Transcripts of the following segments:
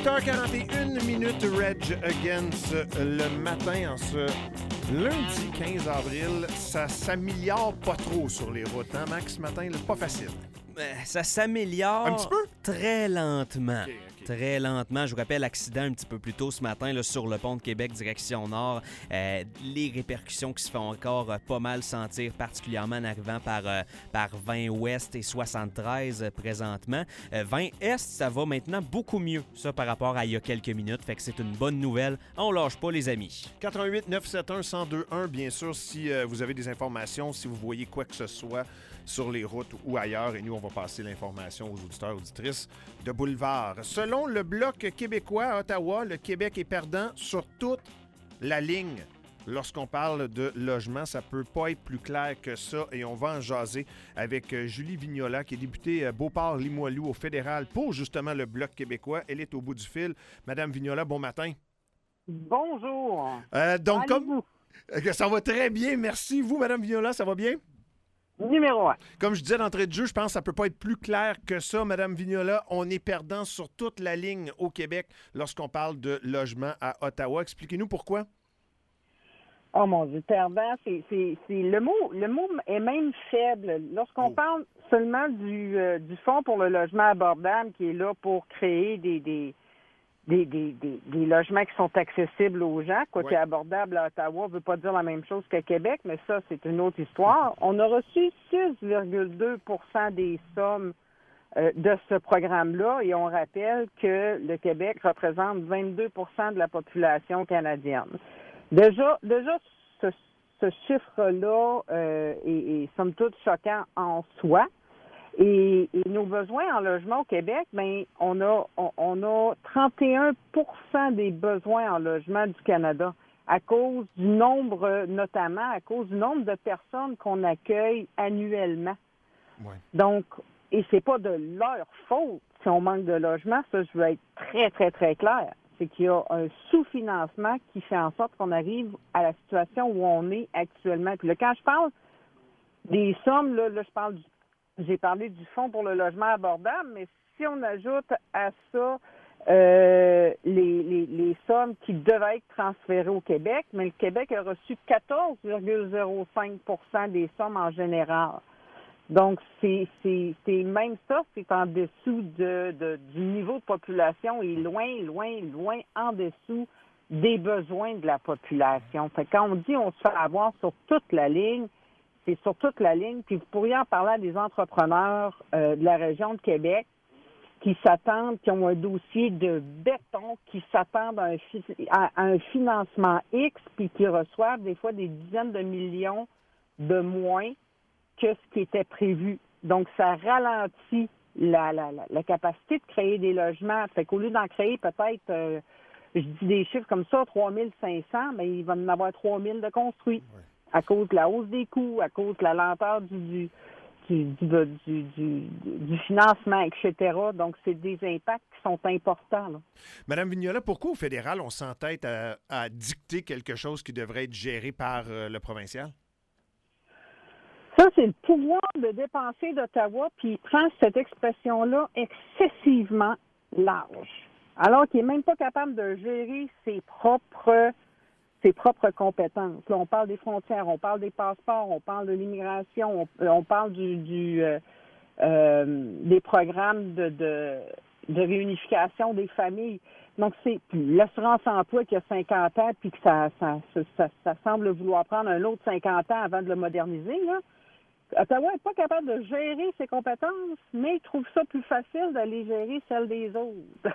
8h41, Rage Against le matin en ce lundi 15 avril. Ça s'améliore pas trop sur les routes, hein, Max, ce matin? Là, pas facile. Ça s'améliore un petit peu? Très lentement. OK. Très lentement. Je vous rappelle l'accident un petit peu plus tôt ce matin là, sur le pont de Québec, direction nord. Les répercussions qui se font encore pas mal sentir, particulièrement en arrivant par 20 Ouest et 73 présentement. 20 Est, ça va maintenant beaucoup mieux, ça, par rapport à il y a quelques minutes. Fait que c'est une bonne nouvelle. On lâche pas, les amis. 88-971-1021, bien sûr, si vous avez des informations, si vous voyez quoi que ce soit sur les routes ou ailleurs. Et nous, on va passer l'information aux auditeurs et auditrices de Boulevard. Selon le Bloc québécois à Ottawa, le Québec est perdant sur toute la ligne. Lorsqu'on parle de logement, ça peut pas être plus clair que ça. Et on va en jaser avec Julie Vignola, qui est députée Beauport-Limoilou au fédéral pour justement le Bloc québécois. Elle est au bout du fil. Madame Vignola, bon matin. Bonjour. Donc, ça va très bien, merci. Vous, Madame Vignola, ça va bien? Numéro 1. Comme je disais d'entrée de jeu, je pense que ça ne peut pas être plus clair que ça, Madame Vignola. On est perdant sur toute la ligne au Québec lorsqu'on parle de logement à Ottawa. Expliquez-nous pourquoi. Oh mon Dieu, perdant, c'est le mot est même faible. Lorsqu'on parle seulement du Fonds pour le logement abordable qui est là pour créer des logements qui sont accessibles aux gens, quoi qui est abordable à Ottawa, ne veut pas dire la même chose qu'à Québec, mais ça, c'est une autre histoire. On a reçu 6,2 des sommes de ce programme-là, et on rappelle que le Québec représente 22 de la population canadienne. Déjà ce chiffre-là est somme toute choquant en soi. Et nos besoins en logement au Québec, bien, on a 31 des besoins en logement du Canada à cause du nombre, notamment à cause du nombre de personnes qu'on accueille annuellement. Ouais. Donc, et c'est pas de leur faute si on manque de logement, ça, je veux être très, très, très clair. C'est qu'il y a un sous-financement qui fait en sorte qu'on arrive à la situation où on est actuellement. Puis là, quand je parle des sommes, là j'ai parlé du Fonds pour le logement abordable, mais si on ajoute à ça les sommes qui devaient être transférées au Québec, mais le Québec a reçu 14,05 des sommes en général. Donc, c'est même ça, c'est en dessous du niveau de population et loin en dessous des besoins de la population. Fait que quand on dit on se fait avoir sur toute la ligne, c'est sur toute la ligne. Puis vous pourriez en parler à des entrepreneurs de la région de Québec qui s'attendent, qui ont un dossier de béton, qui s'attendent à un financement X, puis qui reçoivent des fois des dizaines de millions de moins que ce qui était prévu. Donc, ça ralentit la capacité de créer des logements. Fait qu'au lieu d'en créer peut-être, je dis des chiffres comme ça, 3500, mais il va en avoir 3000 de construits. Oui. À cause de la hausse des coûts, à cause de la lenteur du financement, etc. Donc, c'est des impacts qui sont importants, là. Madame Vignola, pourquoi au fédéral, on s'entête à dicter quelque chose qui devrait être géré par le provincial? Ça, c'est le pouvoir de dépenser d'Ottawa, puis il prend cette expression-là excessivement large, alors qu'il n'est même pas capable de gérer ses propres compétences. Là, on parle des frontières, on parle des passeports, on parle de l'immigration, on parle des programmes de réunification des familles. Donc, c'est l'assurance-emploi qui a 50 ans puis que ça semble vouloir prendre un autre 50 ans avant de le moderniser, là. Ottawa n'est pas capable de gérer ses compétences, mais il trouve ça plus facile d'aller gérer celles des autres.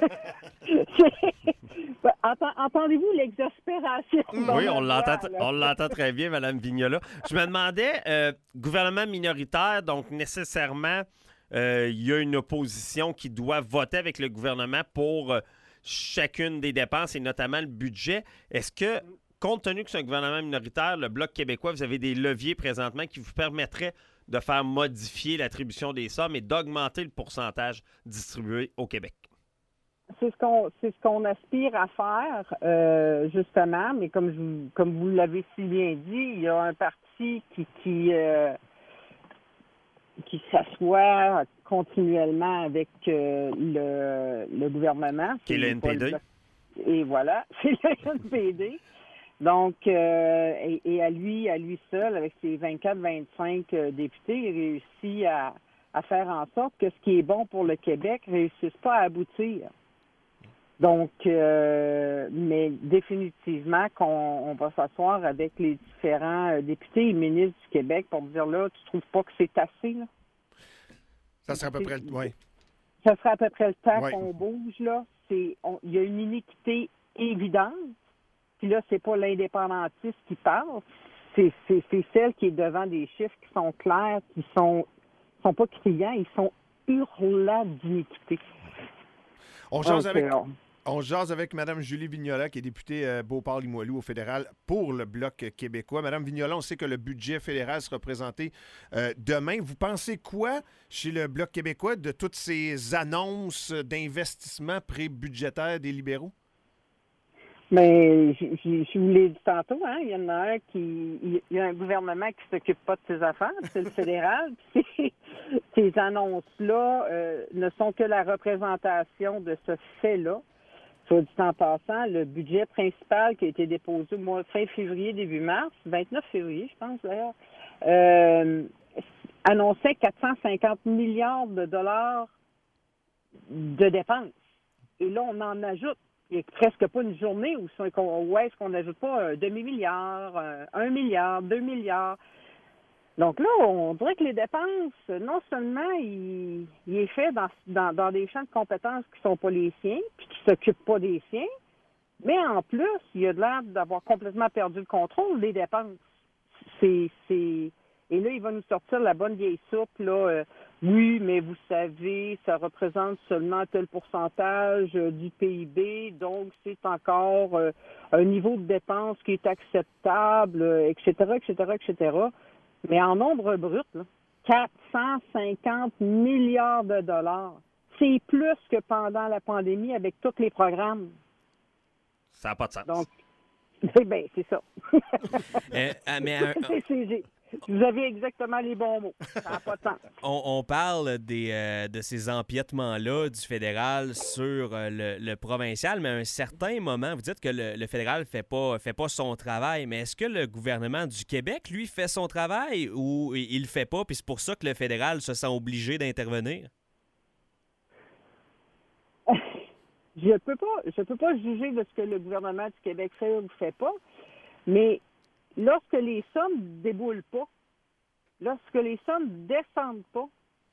Entendez-vous l'exaspération? Oui, on l'entend très bien, Mme Vignola. Je me demandais, gouvernement minoritaire, donc nécessairement, il y a une opposition qui doit voter avec le gouvernement pour chacune des dépenses et notamment le budget. Est-ce que, compte tenu que c'est un gouvernement minoritaire, le Bloc québécois, vous avez des leviers présentement qui vous permettraient de faire modifier l'attribution des sommes et d'augmenter le pourcentage distribué au Québec? C'est ce qu'on aspire à faire, justement, mais comme vous l'avez si bien dit, il y a un parti qui qui s'assoit continuellement avec le gouvernement. Qui est le NPD. Et voilà, c'est le NPD. Donc, et à lui seul, avec ses 24-25 députés, il réussit à faire en sorte que ce qui est bon pour le Québec ne réussisse pas à aboutir. Donc, mais définitivement qu'on va s'asseoir avec les différents députés et ministres du Québec pour dire, là, tu trouves pas que c'est assez, là? Ça serait à peu près le... Oui. Ça serait à peu près le temps Ouais. qu'on bouge, là. Il y a une iniquité évidente. Puis là, c'est pas l'indépendantiste qui parle. C'est celle qui est devant des chiffres qui sont clairs, qui sont pas criants, ils sont hurlants d'iniquité. On jase avec Mme Julie Vignola, qui est députée Beauport-Limoilou au fédéral pour le Bloc québécois. Mme Vignola, on sait que le budget fédéral sera présenté demain. Vous pensez quoi chez le Bloc québécois de toutes ces annonces d'investissement pré-budgétaires des libéraux? Mais je vous l'ai dit tantôt, hein, il y a un gouvernement qui s'occupe pas de ses affaires, c'est le fédéral. Puis ces annonces-là ne sont que la représentation de ce fait-là. Soit dit en passant, le budget principal qui a été déposé au mois fin février, début mars, 29 février, je pense d'ailleurs, annonçait 450 milliards de dollars de dépenses. Et là, on en ajoute. Il n'y a presque pas une journée où est-ce qu'on n'ajoute pas un demi-milliard, 1 milliard, 2 milliards. Donc là, on dirait que les dépenses, non seulement il est fait dans des champs de compétences qui ne sont pas les siens, puis qui ne s'occupent pas des siens, mais en plus, il a l'air d'avoir complètement perdu le contrôle des dépenses. Et là, il va nous sortir la bonne vieille soupe, là. Oui, mais vous savez, ça représente seulement tel pourcentage du PIB, donc c'est encore un niveau de dépense qui est acceptable, etc., etc., etc. Mais en nombre brut, là, 450 milliards de dollars. C'est plus que pendant la pandémie avec tous les programmes. Ça n'a pas de sens. Donc, bien, c'est ça. Vous avez exactement les bons mots. Ça n'a pas de sens. On parle de ces empiètements-là du fédéral sur le provincial, mais à un certain moment, vous dites que le fédéral fait pas son travail, mais est-ce que le gouvernement du Québec, lui, fait son travail ou il le fait pas, puis c'est pour ça que le fédéral se sent obligé d'intervenir? Je peux pas juger de ce que le gouvernement du Québec fait ou ne fait pas, mais lorsque les sommes déboulent pas, lorsque les sommes descendent pas,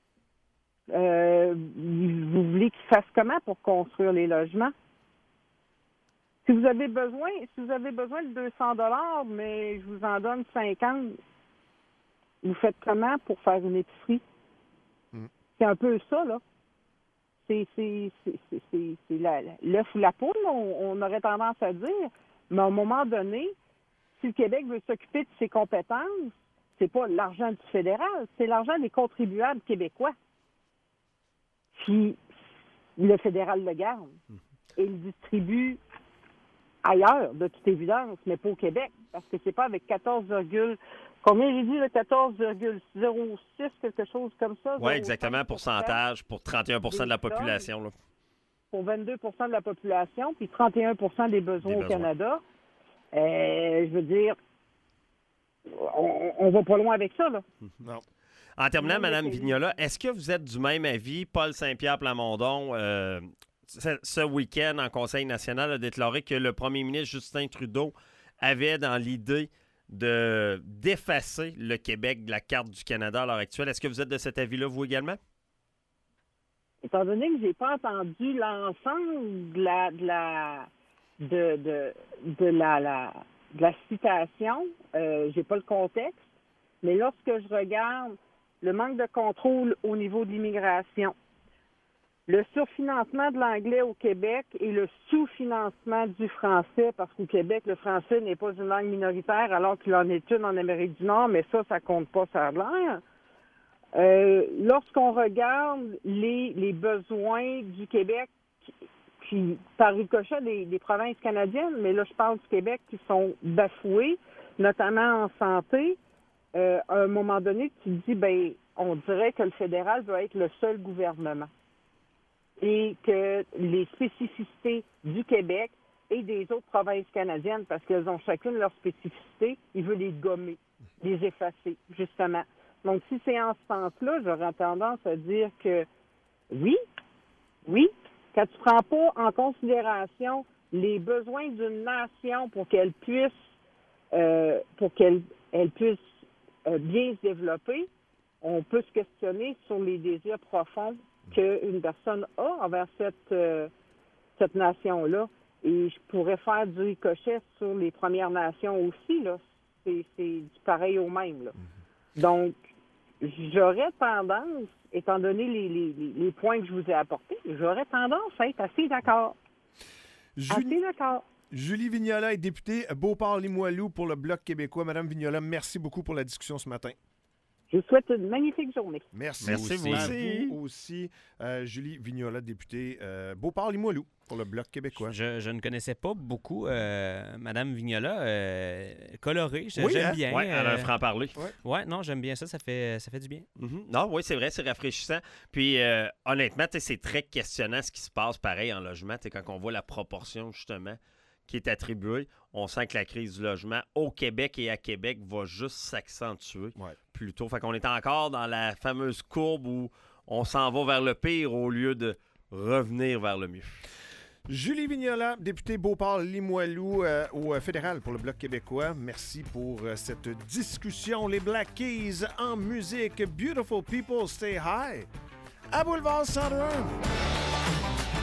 vous voulez qu'ils fassent comment pour construire les logements? Si vous avez besoin de 200 $, mais je vous en donne 50, vous faites comment pour faire une épicerie? C'est un peu ça, là. C'est l'œuf ou la poule, on aurait tendance à dire, mais à un moment donné, si le Québec veut s'occuper de ses compétences, c'est pas l'argent du fédéral, c'est l'argent des contribuables québécois. Puis le fédéral le garde et le distribue ailleurs, de toute évidence, mais pas au Québec, parce que c'est pas avec 14,06, quelque chose comme ça. Oui, exactement, pourcentage pour 31 % de la population. Là. Pour 22 % de la population, puis 31 % des besoins au Canada. Je veux dire, on va pas loin avec ça, là. Non. En terminant, Mme Vignola, est-ce que vous êtes du même avis? Paul Saint-Pierre Plamondon, ce week-end, en Conseil national, a déclaré que le premier ministre Justin Trudeau avait dans l'idée d'effacer le Québec de la carte du Canada à l'heure actuelle. Est-ce que vous êtes de cet avis-là, vous également? Étant donné que j'ai pas entendu l'ensemble de la citation, j'ai pas le contexte, mais lorsque je regarde le manque de contrôle au niveau de l'immigration, le surfinancement de l'anglais au Québec et le sous-financement du français, parce qu'au Québec, le français n'est pas une langue minoritaire alors qu'il en est une en Amérique du Nord, mais ça compte pas, ça a l'air. Lorsqu'on regarde les besoins du Québec, puis par ricochet des provinces canadiennes, mais là, je parle du Québec qui sont bafoués, notamment en santé, à un moment donné, tu te dis, ben on dirait que le fédéral veut être le seul gouvernement et que les spécificités du Québec et des autres provinces canadiennes, parce qu'elles ont chacune leur spécificité, il veut les gommer, les effacer, justement. Donc, si c'est en ce sens-là, j'aurais tendance à dire que oui, quand tu ne prends pas en considération les besoins d'une nation pour qu'elle puisse bien se développer, on peut se questionner sur les désirs profonds qu'une personne a envers cette nation-là. Et je pourrais faire du ricochet sur les Premières Nations aussi, là. C'est du pareil au même, là. Donc, j'aurais tendance, étant donné les points que je vous ai apportés, j'aurais tendance à être assez d'accord. Assez d'accord. Julie Vignola est députée Beauport-Limoilou pour le Bloc québécois. Madame Vignola, merci beaucoup pour la discussion ce matin. Je vous souhaite une magnifique journée. Merci aussi. Vous aussi. Julie Vignola, députée Beauport-Limoilou pour le Bloc québécois. Je ne connaissais pas beaucoup Madame Vignola. Colorée, j'aime bien. Oui, elle a un franc-parler. Ouais, non, j'aime bien ça. Ça fait du bien. Non, oui, c'est vrai, c'est rafraîchissant. Puis, honnêtement, c'est très questionnant ce qui se passe pareil en logement. Quand on voit la proportion, justement, qui est attribuée, on sent que la crise du logement au Québec et à Québec va juste s'accentuer plutôt. Fait qu'on est encore dans la fameuse courbe où on s'en va vers le pire au lieu de revenir vers le mieux. Julie Vignola, députée Beauport-Limoilou au fédéral pour le Bloc québécois. Merci pour cette discussion. Les Black Keys en musique. Beautiful People Stay High à Boulevard 101.